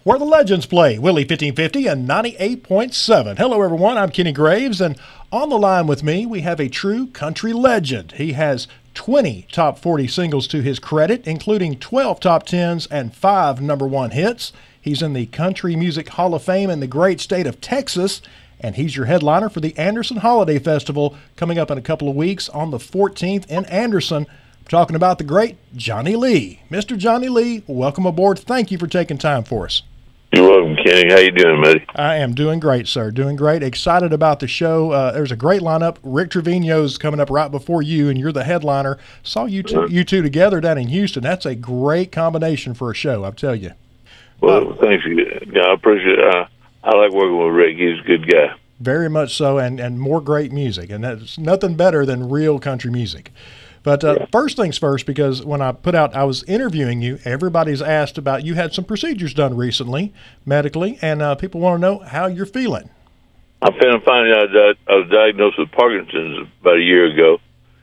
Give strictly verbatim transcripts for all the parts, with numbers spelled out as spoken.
where the legends play. Willie fifteen fifty and ninety-eight point seven. Hello, everyone. I'm Kenny Graves, and on the line with me, we have a true country legend. He has twenty top forty singles to his credit, including twelve top tens and five number one hits. He's in the Country Music Hall of Fame in the great state of Texas, and he's your headliner for the Anderson Holiday Festival coming up in a couple of weeks on the fourteenth in Anderson. I'm talking about the great Johnny Lee. Mister Johnny Lee, welcome aboard. Thank you for taking time for us. You're welcome, Kenny. How you doing, buddy? I am doing great, sir. Doing great. Excited about the show. Uh, there's a great lineup. Rick Trevino's coming up right before you, and you're the headliner. Saw you two, uh-huh. you two together down in Houston. That's a great combination for a show, I'll tell you. Well, uh, thanks. Yeah, I appreciate it. Uh, I like working with Rick. He's a good guy. Very much so, and, and more great music. And that's nothing better than real country music. But uh, yeah. First things first, because when I put out, I was interviewing you, everybody's asked about, you had some procedures done recently, medically, and uh, people want to know how you're feeling. I'm feeling fine. I, I was diagnosed with Parkinson's about a year ago,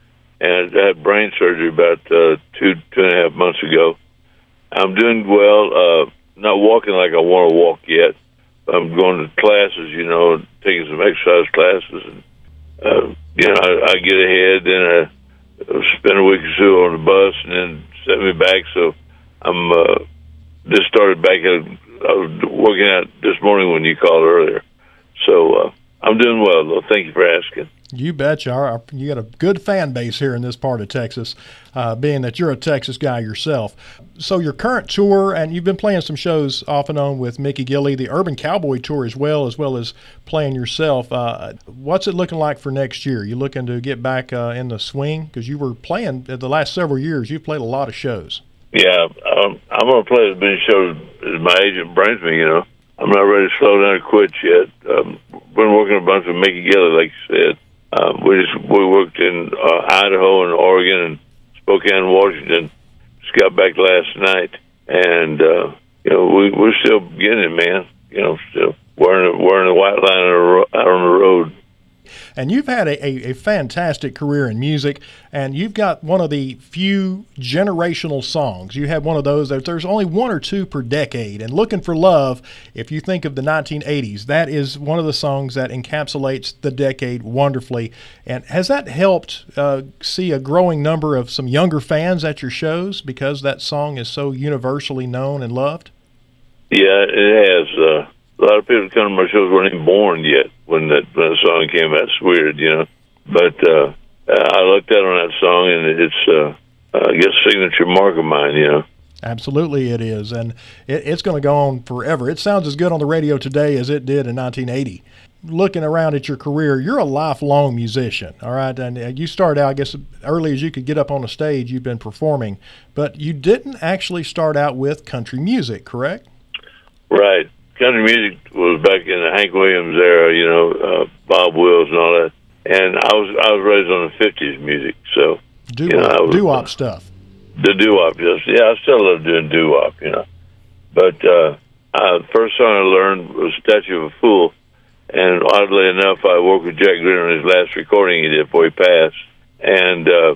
and I had brain surgery about uh, two, two and a half months ago. I'm doing well, uh, not walking like I want to walk yet. I'm going to classes, you know, taking some exercise classes. And, uh, you know, I, I get ahead, then I spend a week or two on the bus, and then set me back. So I'm uh, just started back. At, I was working out this morning when you called earlier. So uh, I'm doing well, though. Thank you for asking. You bet you are. You got a good fan base here in this part of Texas, uh, being that you're a Texas guy yourself. So your current tour, and you've been playing some shows off and on with Mickey Gilley, the Urban Cowboy Tour as well, as well as playing yourself. Uh, what's it looking like for next year? You looking to get back uh, in the swing? Because you were playing the last several years. You've played a lot of shows. Yeah, um, I'm going to play as many shows as my agent brings me, you know. I'm not ready to slow down or quit yet. Um, been working a bunch with Mickey Gilley, like you said. Um, we just we worked in uh, Idaho and Oregon and Spokane, Washington. Just got back last night, and uh, you know we we're still getting it, man. You know, still wearing wearing the white line out on the road. And you've had a, a, a fantastic career in music, and you've got one of the few generational songs. You have one of those that there's only one or two per decade. And Looking for Love, if you think of the nineteen eighties, that is one of the songs that encapsulates the decade wonderfully. And has that helped uh, see a growing number of some younger fans at your shows because that song is so universally known and loved? Yeah, it has. Uh, a lot of people come to my shows weren't even born yet when that, when that song came out. It's weird, you know. But uh, I looked out on that song, and it's, uh, uh, I guess, a signature mark of mine, you know. Absolutely it is, and it, it's going to go on forever. It sounds as good on the radio today as it did in nineteen eighty. Looking around at your career, you're a lifelong musician, all right? And you started out, I guess, early as you could get up on a stage, you've been performing. But you didn't actually start out with country music, correct? Right. Country music was back in the Hank Williams era, you know, uh, Bob Wills and all that. And I was I was raised on the fifties music, so doo-wop, you know, doo-wop uh, stuff. The doo-wop, yes. Yeah, I still love doing doo-wop, you know. But uh, uh, the first song I learned was Statue of a Fool. And oddly enough, I worked with Jack Greer on his last recording he did before he passed. And uh,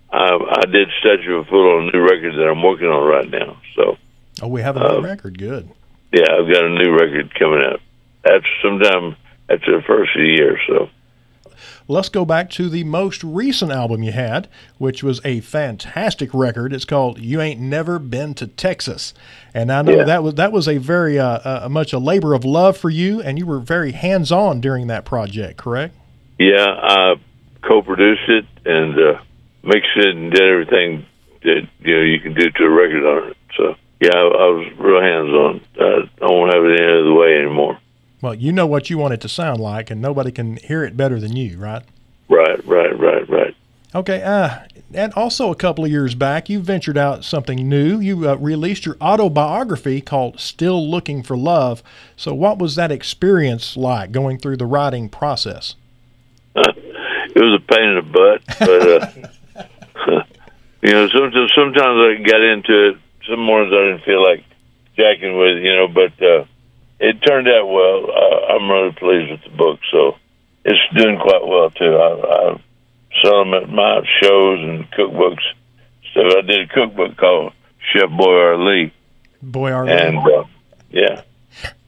I, I did Statue of a Fool on a new record that I'm working on right now. So. Oh, we have a new uh, record. Good. Yeah, I've got a new record coming out. That's sometime after the first of the year. So. Let's go back to the most recent album you had, which was a fantastic record. It's called "You Ain't Never Been to Texas," and I know yeah. that was that was a very uh, uh, much a labor of love for you, and you were very hands-on during that project, correct? Yeah, I co-produced it and uh, mixed it and did everything that you know you can do to a record on it. So yeah, I, I was real hands-on. Uh, I won't have it any other way anymore. Well, you know what you want it to sound like, and nobody can hear it better than you, right? Right, right, right, right. Okay, uh, and also a couple of years back, you ventured out something new. You uh, released your autobiography called Still Looking for Love. So what was that experience like, going through the writing process? Uh, it was a pain in the butt, but, uh, you know, sometimes, sometimes I got into it. Some mornings I didn't feel like jacking with, you know, but uh, it turned out well. Uh, I'm really pleased with the book, so it's doing quite well, too. I, I sell them at my shows and cookbooks. So I did a cookbook called Chef Boyardee. Boyardee. And, uh, yeah,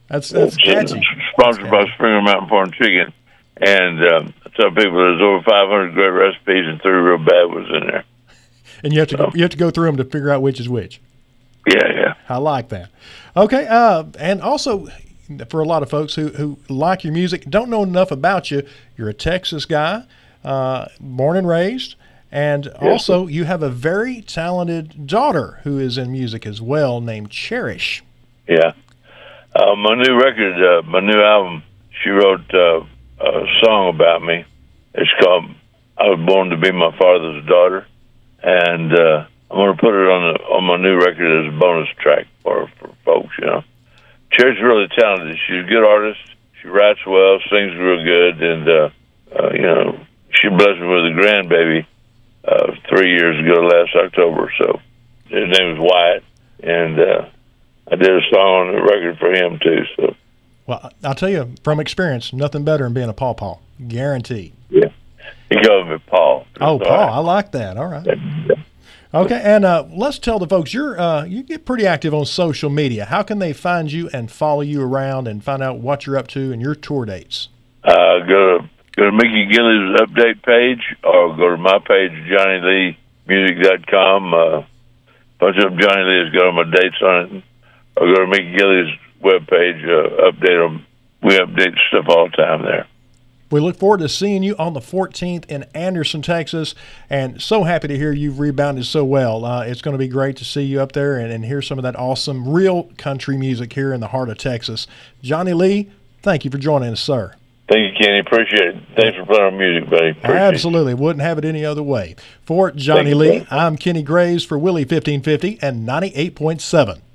That's that's catchy. Sponsored that's by catchy. Springer Mountain Farm Chicken. And um, I tell people there's over five hundred great recipes and three real bad ones in there. And you have to go, you have to go through them to figure out which is which. Yeah, yeah. I like that. Okay, uh, and also for a lot of folks who, who like your music, don't know enough about you, you're a Texas guy, uh, born and raised, and Yes. also you have a very talented daughter who is in music as well, named Cherish. Yeah. Uh, my new record, uh, my new album, she wrote uh, a song about me. It's called "I Was Born to Be My Father's Daughter," and uh, I'm going to put it on the, on my new record as a bonus track for for folks. You know, Cher's really talented. She's a good artist. She writes well, sings real good, and uh, uh, you know, she blessed me with a grandbaby uh, three years ago, last October. So his name is Wyatt, and uh, I did a song on the record for him too. So. Well, I'll tell you from experience, nothing better than being a pawpaw, guaranteed. Yeah, he called me Paul. Oh, That's Paul, all I like that. All right. right. Okay, and uh, let's tell the folks you're uh, you get pretty active on social media. How can they find you and follow you around and find out what you're up to and your tour dates? Uh, go to go to Mickey Gillies' update page, or go to my page, johnny lee music dot com. Uh, punch up Johnny Lee, has got all my dates on it. Or go to Mickey Gillies' webpage, uh, update them. We update stuff all the time there. We look forward to seeing you on the fourteenth in Anderson, Texas, and so happy to hear you've rebounded so well. Uh, it's going to be great to see you up there and, and hear some of that awesome, real country music here in the heart of Texas. Johnny Lee, thank you for joining us, sir. Thank you, Kenny. Appreciate it. Thanks for playing our music, buddy. Appreciate Absolutely. Wouldn't have it any other way. For Johnny you, Lee, sir. I'm Kenny Graves for Willie fifteen fifty and ninety-eight point seven.